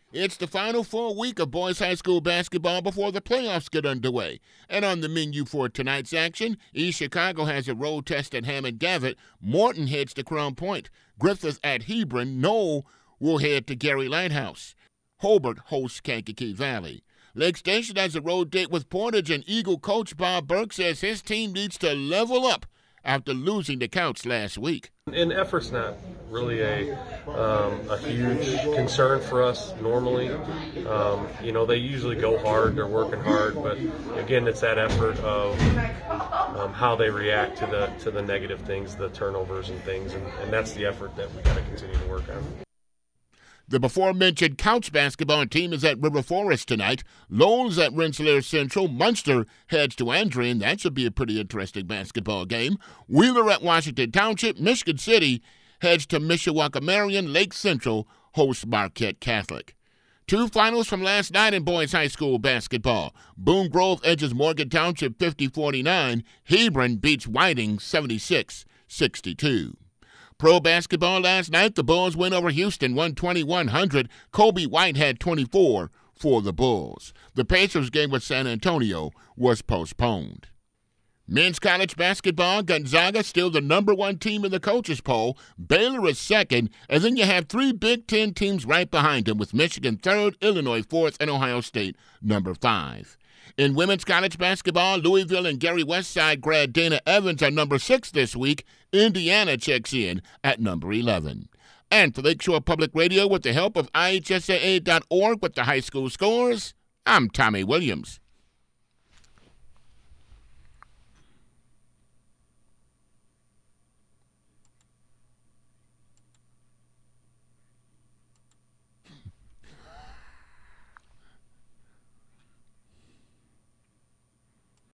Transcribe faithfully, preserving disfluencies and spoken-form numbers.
It's the final full week of boys high school basketball before the playoffs get underway. And on the menu for tonight's action, East Chicago has a road test at Hammond-Gavitt. Morton heads to Crown Point. Griffith at Hebron. Knoll will head to Gary Lighthouse. Hobart hosts Kankakee Valley. Lake Station has a road date with Portage, and Eagle coach Bob Burke says his team needs to level up after losing the Couts last week. And effort's not really a um, a huge concern for us normally. Um, you know, they usually go hard, they're working hard, but again, it's that effort of um, how they react to the to the negative things, the turnovers and things, and, and that's the effort that we got to continue to work on. The before-mentioned Couts basketball team is at River Forest tonight. Lowell's at Rensselaer Central. Munster heads to Andrean. That should be a pretty interesting basketball game. Wheeler at Washington Township. Michigan City heads to Mishawaka Marion. Lake Central hosts Marquette Catholic. Two finals from last night in boys high school basketball. Boone Grove edges Morgan Township fifty forty-nine. Hebron beats Whiting seventy-six sixty-two. Pro basketball last night, the Bulls win over Houston one twenty-one hundred. Kobe White had twenty-four for the Bulls. The Pacers game with San Antonio was postponed. Men's college basketball, Gonzaga still the number one team in the coaches poll. Baylor is second, and then you have three Big Ten teams right behind them, with Michigan third, Illinois fourth, and Ohio State number five. In women's college basketball, Louisville and Gary Westside grad Dana Evans are number six this week. Indiana checks in at number eleven. And for Lakeshore Public Radio, with the help of I H S A A dot org with the high school scores, I'm Tommy Williams.